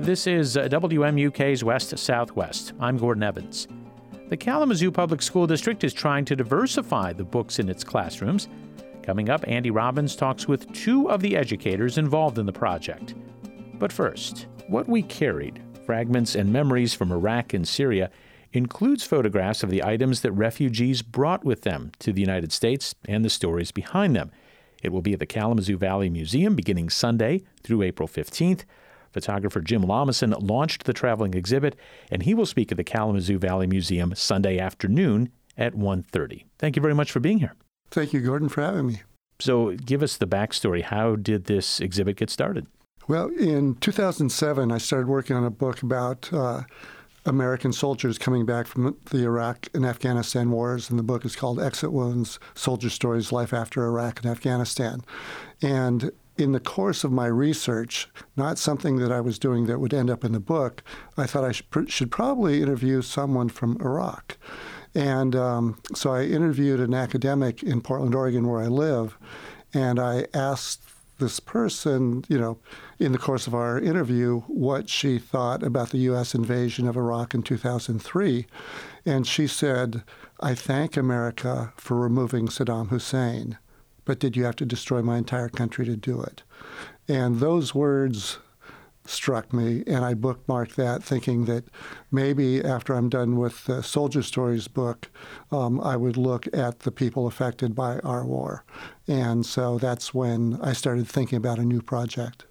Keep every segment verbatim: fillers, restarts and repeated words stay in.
This is uh, W M U K's West Southwest. I'm Gordon Evans. The Kalamazoo Public School District is trying to diversify the books in its classrooms. Coming up, Andy Robbins talks with two of the educators involved in the project. But first, what we carried, fragments and memories from Iraq and Syria, includes photographs of the items that refugees brought with them to the United States and the stories behind them. It will be at the Kalamazoo Valley Museum beginning Sunday through April fifteenth. Photographer Jim Lomison launched the traveling exhibit, and he will speak at the Kalamazoo Valley Museum Sunday afternoon at one thirty. Thank you very much for being here. Thank you, Gordon, for having me. So give us the backstory. How did this exhibit get started? Well, in two thousand seven, I started working on a book about uh, American soldiers coming back from the Iraq and Afghanistan wars, and the book is called Exit Wounds, Soldier Stories, Life After Iraq and Afghanistan. And in the course of my research, not something that I was doing that would end up in the book, I thought I should, should probably interview someone from Iraq. And um, so I interviewed an academic in Portland, Oregon, where I live, and I asked this person, you know, in the course of our interview, what she thought about the U S invasion of Iraq in two thousand three. And she said, "I thank America for removing Saddam Hussein, but did you have to destroy my entire country to do it?" And those words struck me, and I bookmarked that, thinking that maybe after I'm done with the Soldier Stories book, um, I would look at the people affected by our war. And so that's when I started thinking about a new project.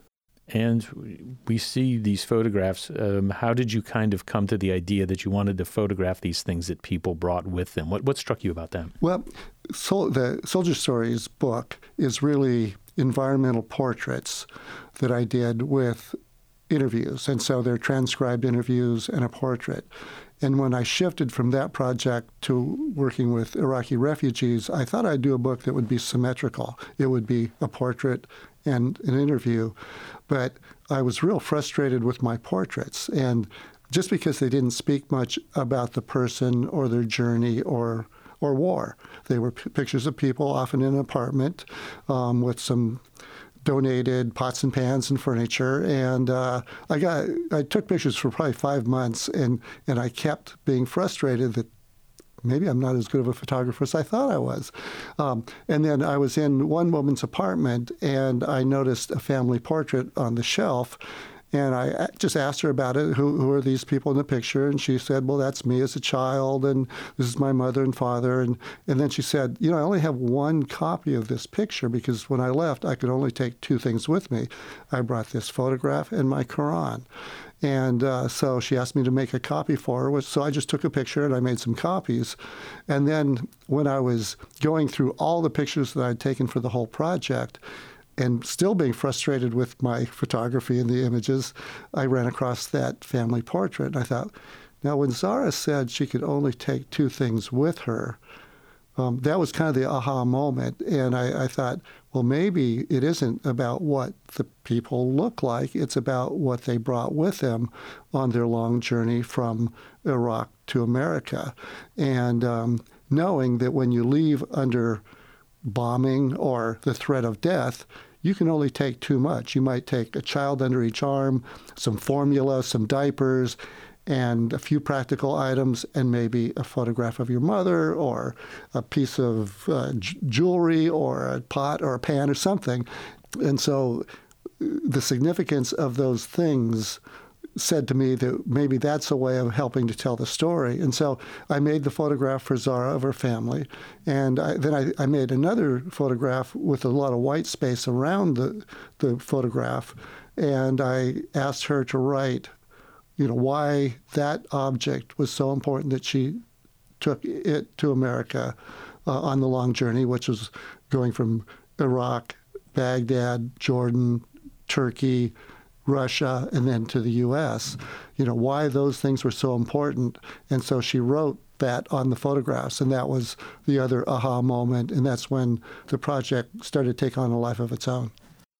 And we see these photographs. Um, how did you kind of come to the idea that you wanted to photograph these things that people brought with them? What what struck you about them? Well, so the Soldier Stories book is really environmental portraits that I did with interviews. And so they're transcribed interviews and a portrait. And when I shifted from that project to working with Iraqi refugees, I thought I'd do a book that would be symmetrical. It would be a portrait and an interview. But I was real frustrated with my portraits. And just because they didn't speak much about the person or their journey or or war. They were p- pictures of people, often in an apartment, um, with some donated pots and pans and furniture, and uh, I got I took pictures for probably five months, and, and I kept being frustrated that maybe I'm not as good of a photographer as I thought I was. Um, and then I was in one woman's apartment, and I noticed a family portrait on the shelf. And I just asked her about it, who, who are these people in the picture? And she said, well, that's me as a child, and this is my mother and father. And, and then she said, you know, I only have one copy of this picture because when I left, I could only take two things with me. I brought this photograph and my Quran. And uh, so she asked me to make a copy for her. So I just took a picture and I made some copies. And then when I was going through all the pictures that I'd taken for the whole project, and still being frustrated with my photography and the images, I ran across that family portrait. And I thought, now when Zara said she could only take two things with her, um, that was kind of the aha moment. And I, I thought, well, maybe it isn't about what the people look like. It's about what they brought with them on their long journey from Iraq to America. And um, knowing that when you leave under bombing or the threat of death, you can only take too much. You might take a child under each arm, some formula, some diapers, and a few practical items, and maybe a photograph of your mother or a piece of uh, j- jewelry or a pot or a pan or something. And so the significance of those things said to me that maybe that's a way of helping to tell the story. And so I made the photograph for Zara of her family. And I, then I, I made another photograph with a lot of white space around the, the photograph. And I asked her to write, you know, why that object was so important that she took it to America uh, on the long journey, which was going from Iraq, Baghdad, Jordan, Turkey, Russia, and then to the U S, you know, why those things were so important. And so she wrote that on the photographs, and that was the other aha moment, and that's when the project started to take on a life of its own.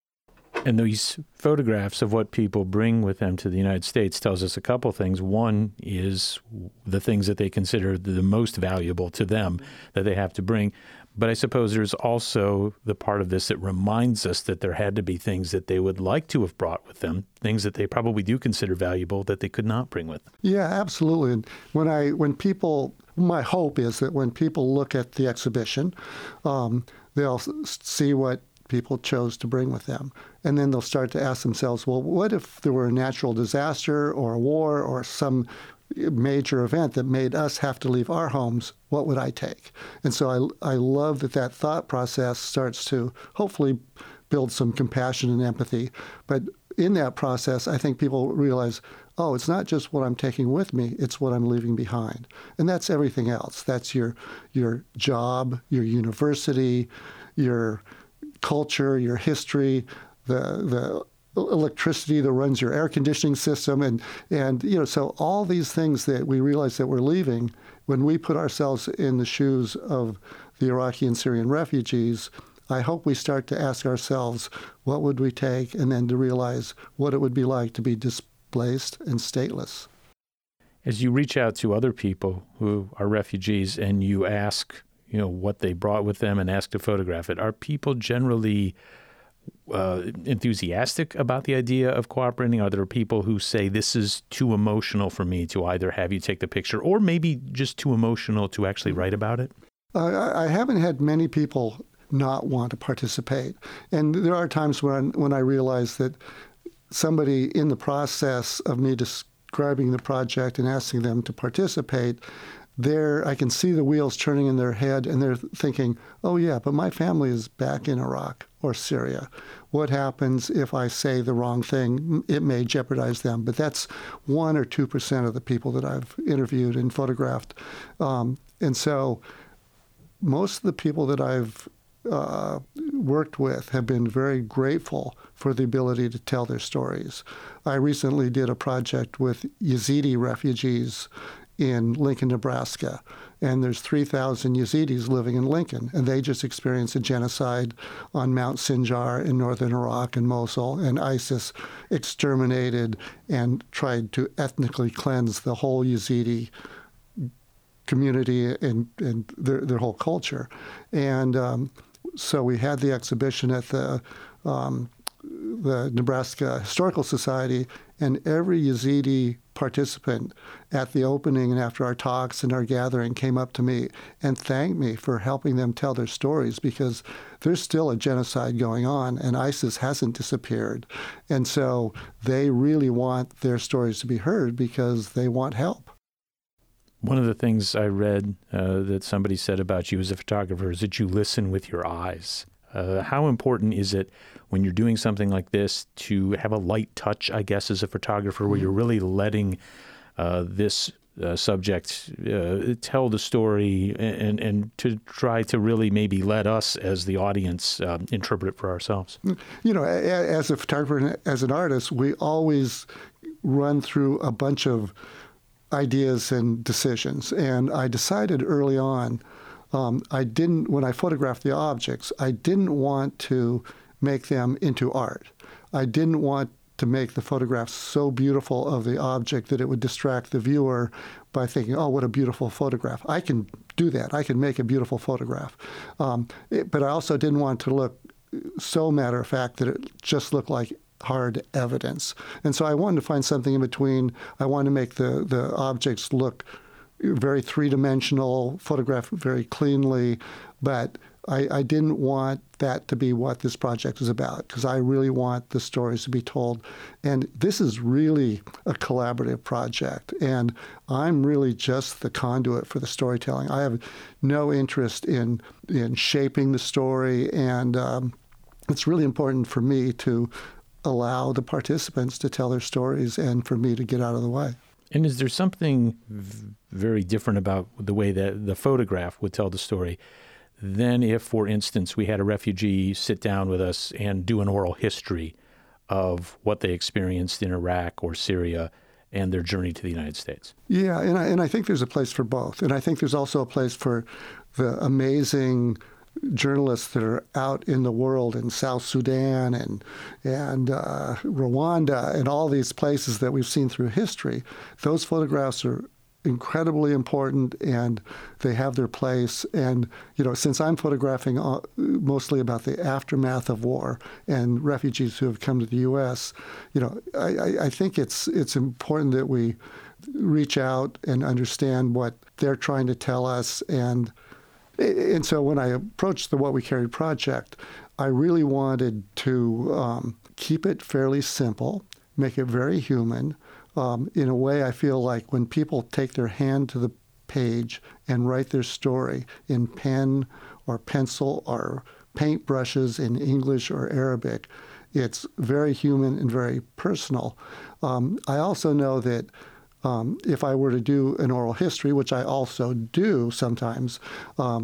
And these photographs of what people bring with them to the United States tells us a couple things. One is the things that they consider the most valuable to them that they have to bring. But I suppose there's also the part of this that reminds us that there had to be things that they would like to have brought with them, things that they probably do consider valuable that they could not bring with them. Yeah, absolutely. And when I, when people, my hope is that when people look at the exhibition, um, they'll see what people chose to bring with them. And then they'll start to ask themselves, well, what if there were a natural disaster or a war or some major event that made us have to leave our homes? What would I take? And so I, I love that that thought process starts to hopefully build some compassion and empathy. But in that process, I think people realize, oh, it's not just what I'm taking with me, it's what I'm leaving behind. And that's everything else. That's your your job, your university, your culture, your history, the the electricity that runs your air conditioning system, and and you know, so all these things that we realize that we're leaving, when we put ourselves in the shoes of the Iraqi and Syrian refugees, I hope we start to ask ourselves, what would we take, and then to realize what it would be like to be displaced and stateless. As you reach out to other people who are refugees and you ask, you know, what they brought with them and ask to photograph it, are people generally uh, enthusiastic about the idea of cooperating? Are there people who say this is too emotional for me to either have you take the picture or maybe just too emotional to actually write about it? Uh, I haven't had many people not want to participate. And there are times when, when I realize that somebody in the process of me describing the project and asking them to participate, there I can see the wheels turning in their head, and they're thinking, oh yeah, but my family is back in Iraq or Syria. What happens if I say the wrong thing? It may jeopardize them. But that's one or two percent of the people that I've interviewed and photographed. Um, and so most of the people that I've uh, worked with have been very grateful for the ability to tell their stories. I recently did a project with Yazidi refugees in Lincoln, Nebraska, and there's three thousand Yazidis living in Lincoln, and they just experienced a genocide on Mount Sinjar in northern Iraq and Mosul, and ISIS exterminated and tried to ethnically cleanse the whole Yazidi community and, and their, their whole culture. And um, so we had the exhibition at the um, the Nebraska Historical Society, and every Yazidi participant at the opening and after our talks and our gathering came up to me and thanked me for helping them tell their stories, because there's still a genocide going on and ISIS hasn't disappeared. And so they really want their stories to be heard because they want help. One of the things I read uh, that somebody said about you as a photographer is that you listen with your eyes. Uh, how important is it when you're doing something like this to have a light touch, I guess, as a photographer, where you're really letting uh, this uh, subject uh, tell the story and, and to try to really maybe let us as the audience uh, interpret it for ourselves? You know, as a photographer and as an artist, we always run through a bunch of ideas and decisions. And I decided early on, Um, I didn't, when I photographed the objects, I didn't want to make them into art. I didn't want to make the photographs so beautiful of the object that it would distract the viewer by thinking, oh, what a beautiful photograph. I can do that. I can make a beautiful photograph. Um, it, but I also didn't want to look so matter-of-fact that it just looked like hard evidence. And so I wanted to find something in between. I wanted to make the, the objects look very three-dimensional, photographed very cleanly, but I, I didn't want that to be what this project is about, because I really want the stories to be told. And this is really a collaborative project, and I'm really just the conduit for the storytelling. I have no interest in in shaping the story, and um, it's really important for me to allow the participants to tell their stories and for me to get out of the way. And is there something v- very different about the way that the photograph would tell the story than if, for instance, we had a refugee sit down with us and do an oral history of what they experienced in Iraq or Syria and their journey to the United States? Yeah, and I, and I think there's a place for both. And I think there's also a place for the amazing journalists that are out in the world in South Sudan and and uh, Rwanda and all these places that we've seen through history. Those photographs are incredibly important, and they have their place. And, you know, since I'm photographing mostly about the aftermath of war and refugees who have come to the U S, you know, I, I think it's it's important that we reach out and understand what they're trying to tell us. And and so when I approached the What We Carried project, I really wanted to um, keep it fairly simple, make it very human. Um, in a way, I feel like when people take their hand to the page and write their story in pen or pencil or paintbrushes in English or Arabic, it's very human and very personal. Um, I also know that um, if I were to do an oral history, which I also do sometimes, um,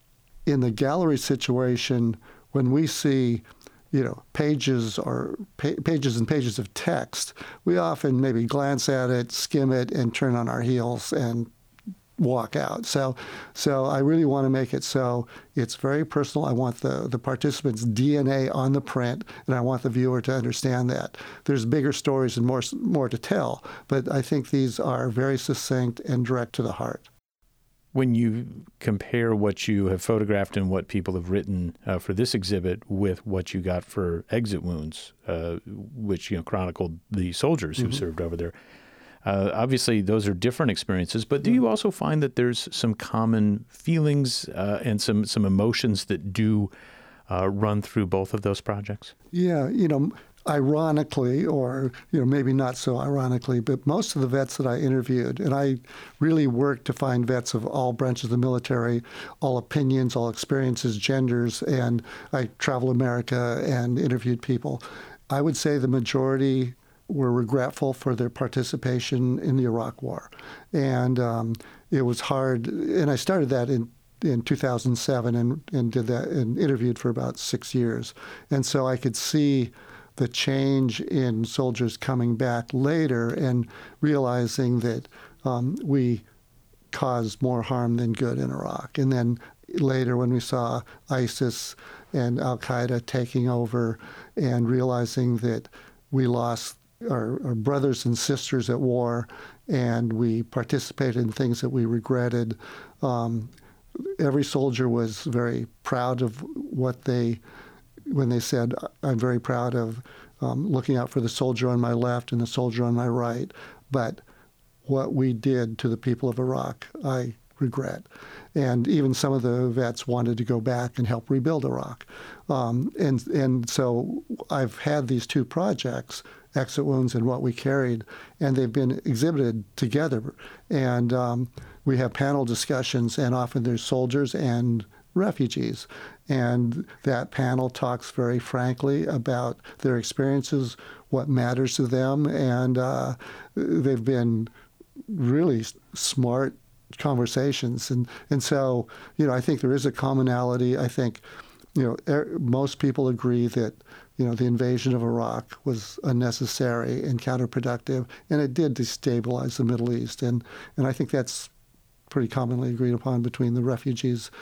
in the gallery situation, when we see you know, pages or pa- pages and pages of text, we often maybe glance at it, skim it, and turn on our heels and walk out. So, so I really want to make it so it's very personal. I want the, the participants' D N A on the print, and I want the viewer to understand that. There's bigger stories and more more to tell, but I think these are very succinct and direct to the heart. When you compare what you have photographed and what people have written uh, for this exhibit with what you got for Exit Wounds, uh, which you know chronicled the soldiers who mm-hmm. served over there, uh, obviously those are different experiences. But do you also find that there's some common feelings uh, and some some emotions that do uh, run through both of those projects? Yeah, you know. Ironically, or you know, maybe not so ironically, but most of the vets that I interviewed, and I really worked to find vets of all branches of the military, all opinions, all experiences, genders, and I traveled America and interviewed people. I would say the majority were regretful for their participation in the Iraq War, and um, it was hard. And I started that in. in two thousand seven and, and did that and interviewed for about six years, and so I could see the change in soldiers coming back later and realizing that um, we caused more harm than good in Iraq. And then later when we saw ISIS and Al-Qaeda taking over and realizing that we lost our, our brothers and sisters at war and we participated in things that we regretted, um, every soldier was very proud of what they when they said, I'm very proud of um, looking out for the soldier on my left and the soldier on my right, but what we did to the people of Iraq, I regret. And even some of the vets wanted to go back and help rebuild Iraq. Um, and, and so I've had these two projects, Exit Wounds and What We Carried, and they've been exhibited together. And um, we have panel discussions, and often there's soldiers and refugees. And that panel talks very frankly about their experiences, what matters to them, and uh, they've been really smart conversations. And, and so, you know, I think there is a commonality. I think, you know, er, most people agree that, you know, the invasion of Iraq was unnecessary and counterproductive, and it did destabilize the Middle East. And, and I think that's pretty commonly agreed upon between the refugees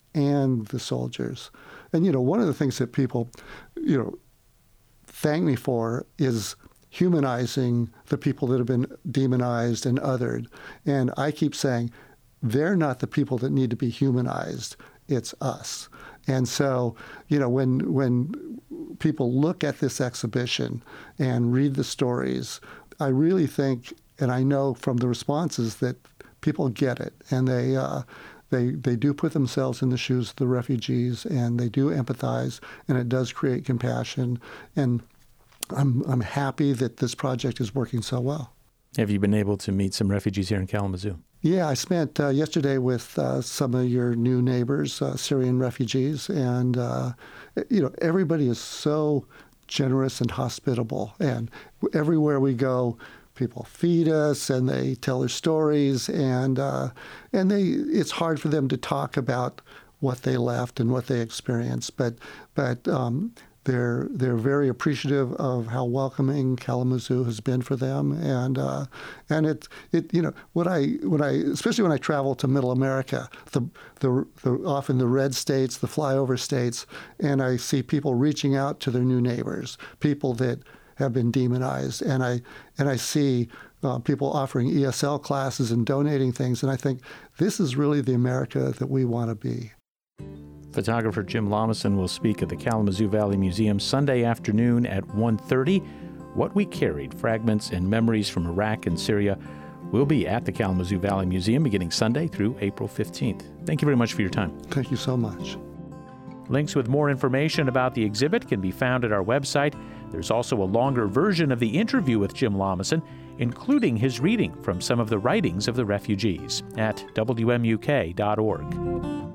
and the soldiers. And, you know, one of the things that people, you know, thank me for is humanizing the people that have been demonized and othered. And I keep saying, they're not the people that need to be humanized. It's us. And so, you know, when when people look at this exhibition and read the stories, I really think, and I know from the responses, that people get it, and they uh, they they do put themselves in the shoes of the refugees, and they do empathize, and it does create compassion. And I'm I'm happy that this project is working so well. Have you been able to meet some refugees here in Kalamazoo? Yeah, I spent uh, yesterday with uh, some of your new neighbors, uh, Syrian refugees, and uh, you know, everybody is so generous and hospitable, and everywhere we go, people feed us and they tell their stories, and uh, and they it's hard for them to talk about what they left and what they experienced, but but um, they're they're very appreciative of how welcoming Kalamazoo has been for them, and uh, and it it you know when I when I especially when I travel to Middle America, the, the the often the red states, the flyover states, and I see people reaching out to their new neighbors, people that have been demonized, and I and I see uh, people offering E S L classes and donating things. And I think this is really the America that we want to be. Photographer Jim Lomison will speak at the Kalamazoo Valley Museum Sunday afternoon at one thirty. What We Carried, Fragments and Memories from Iraq and Syria, will be at the Kalamazoo Valley Museum beginning Sunday through April fifteenth. Thank you very much for your time. Thank you so much. Links with more information about the exhibit can be found at our website. There's also a longer version of the interview with Jim Lomison, including his reading from some of the writings of the refugees at W M U K dot org.